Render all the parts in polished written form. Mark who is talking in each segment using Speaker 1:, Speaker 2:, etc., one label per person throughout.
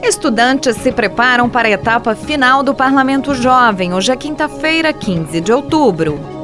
Speaker 1: Estudantes se preparam para a etapa final do Parlamento Jovem, hoje é quinta-feira, 15 de outubro.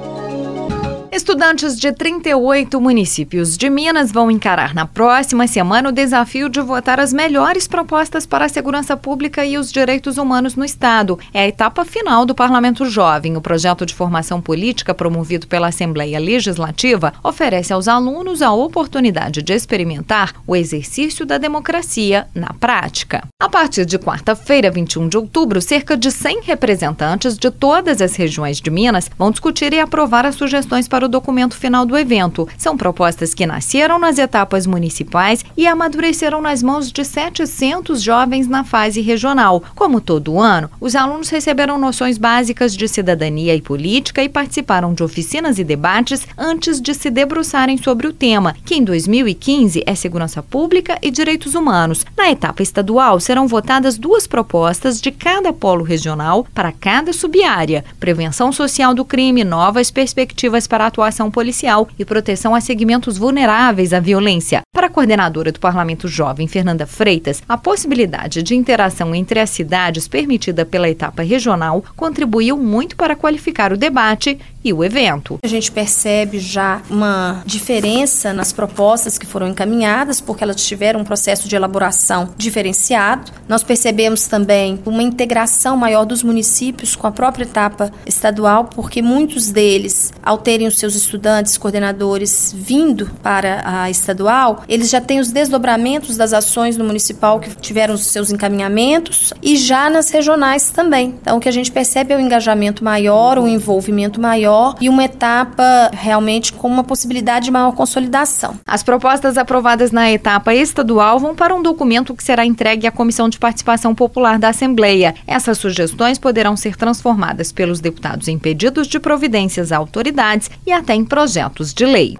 Speaker 1: Estudantes de 38 municípios de Minas vão encarar na próxima semana o desafio de votar as melhores propostas para a segurança pública e os direitos humanos no Estado. É a etapa final do Parlamento Jovem. O projeto de formação política promovido pela Assembleia Legislativa oferece aos alunos a oportunidade de experimentar o exercício da democracia na prática. A partir de quarta-feira, 21 de outubro, cerca de 100 representantes de todas as regiões de Minas vão discutir e aprovar as sugestões para o documento final do evento. São propostas que nasceram nas etapas municipais e amadureceram nas mãos de 700 jovens na fase regional. Como todo ano, os alunos receberam noções básicas de cidadania e política e participaram de oficinas e debates antes de se debruçarem sobre o tema, que em 2015 é segurança pública e direitos humanos. Na etapa estadual, serão votadas 2 propostas de cada polo regional para cada subárea: prevenção social do crime, novas perspectivas para a atuação policial e proteção a segmentos vulneráveis à violência. Para a coordenadora do Parlamento Jovem, Fernanda Freitas, a possibilidade de interação entre as cidades permitida pela etapa regional contribuiu muito para qualificar o debate e o evento.
Speaker 2: A gente percebe já uma diferença nas propostas que foram encaminhadas, porque elas tiveram um processo de elaboração diferenciado. Nós percebemos também uma integração maior dos municípios com a própria etapa estadual, porque muitos deles, ao terem os seus estudantes, coordenadores vindo para a estadual, eles já têm os desdobramentos das ações no municipal que tiveram os seus encaminhamentos e já nas regionais também. Então, o que a gente percebe é o engajamento maior, o envolvimento maior e uma etapa realmente com uma possibilidade de maior consolidação.
Speaker 1: As propostas aprovadas na etapa estadual vão para um documento que será entregue à Comissão de Participação Popular da Assembleia. Essas sugestões poderão ser transformadas pelos deputados em pedidos de providências a autoridades e até em projetos de lei.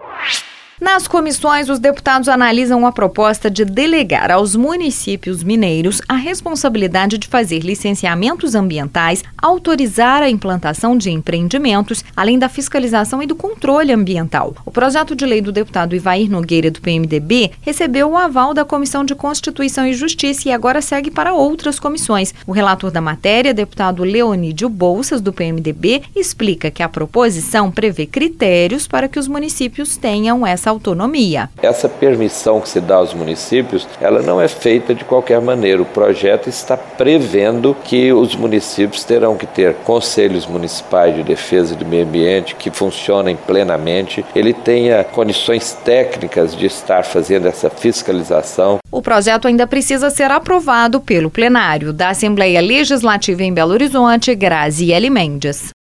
Speaker 1: Nas comissões, os deputados analisam a proposta de delegar aos municípios mineiros a responsabilidade de fazer licenciamentos ambientais, autorizar a implantação de empreendimentos, além da fiscalização e do controle ambiental. O projeto de lei do deputado Ivair Nogueira, do PMDB, recebeu o aval da Comissão de Constituição e Justiça e agora segue para outras comissões. O relator da matéria, deputado Leonídio Bolsas, do PMDB, explica que a proposição prevê critérios para que os municípios tenham essa autonomia.
Speaker 3: Essa permissão que se dá aos municípios, ela não é feita de qualquer maneira. O projeto está prevendo que os municípios terão que ter conselhos municipais de defesa do meio ambiente que funcionem plenamente, ele tenha condições técnicas de estar fazendo essa fiscalização.
Speaker 1: O projeto ainda precisa ser aprovado pelo plenário da Assembleia Legislativa em Belo Horizonte, Graziele Mendes.